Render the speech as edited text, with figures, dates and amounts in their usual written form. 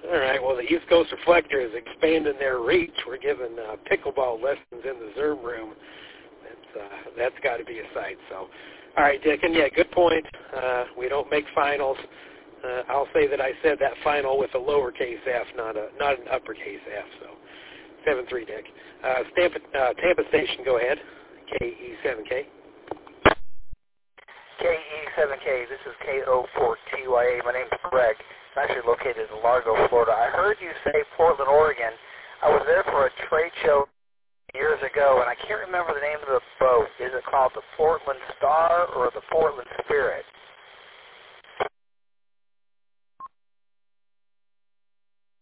All right. Well, the East Coast Reflector is expanding their reach. We're giving pickleball lessons in the Zoom room. That's got to be a sight. So, all right, Dick, and yeah, good point. We don't make finals. I'll say that I said that final with a lowercase f, not an uppercase f. So, 7-3, Dick. Tampa Station, go ahead. KE7K. KE7K, this is KO4TYA. My name's Greg. I'm actually located in Largo, Florida. I heard you say Portland, Oregon. I was there for a trade show years ago, and I can't remember the name of the boat. Is it called the Portland Star or the Portland Spirit?